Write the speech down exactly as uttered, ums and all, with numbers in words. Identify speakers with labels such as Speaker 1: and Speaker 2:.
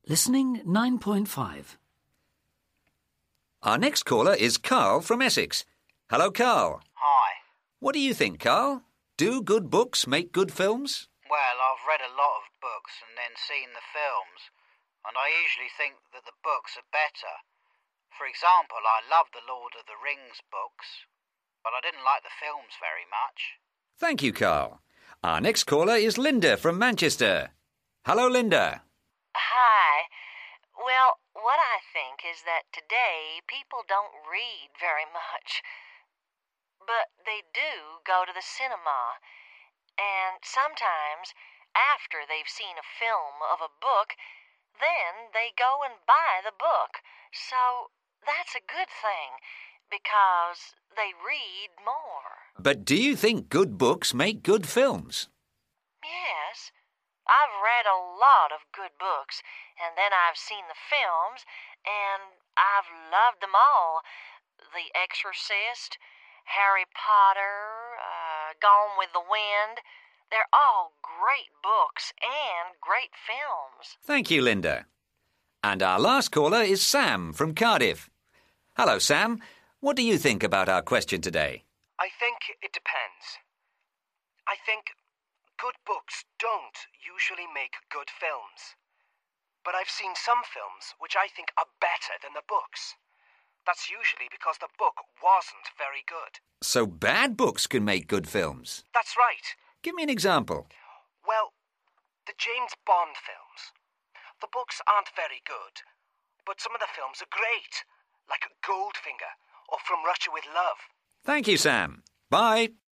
Speaker 1: Listening nine point five.
Speaker 2: Our next caller is Carl from Essex. Hello, Carl.
Speaker 3: Hi.
Speaker 2: What do you think, Carl? Do good books make good films?
Speaker 3: Well, I've read a lot of books and then seen the films, and I usually think that the books are better. For example, I love the Lord of the Rings books, but I didn't like the films very much.
Speaker 2: Thank you, Carl. Our next caller is Linda from Manchester. Hello, Linda.
Speaker 4: Hi. Well, what I think is that today people don't read very much, but they do go to the cinema, and sometimes after they've seen a film of a book, then they go and buy the book. So that's a good thing, because they read more.
Speaker 2: But do you think good books make good films?
Speaker 4: Yes. I've read a lot of good books, and then I've seen the films, and I've loved them all. The Exorcist, Harry Potter, uh, Gone with the Wind. They're all great books and great films.
Speaker 2: Thank you, Linda. And our last caller is Sam from Cardiff. Hello, Sam. What do you think about our question today?
Speaker 5: I think it depends. I think good books don't usually make good films. But I've seen some films which I think are better than the books. That's usually because the book wasn't very good.
Speaker 2: So bad books can make good films?
Speaker 5: That's right.
Speaker 2: Give me an example.
Speaker 5: Well, the James Bond films. The books aren't very good, but some of the films are great, like Goldfinger or From Russia with Love.
Speaker 2: Thank you, Sam. Bye.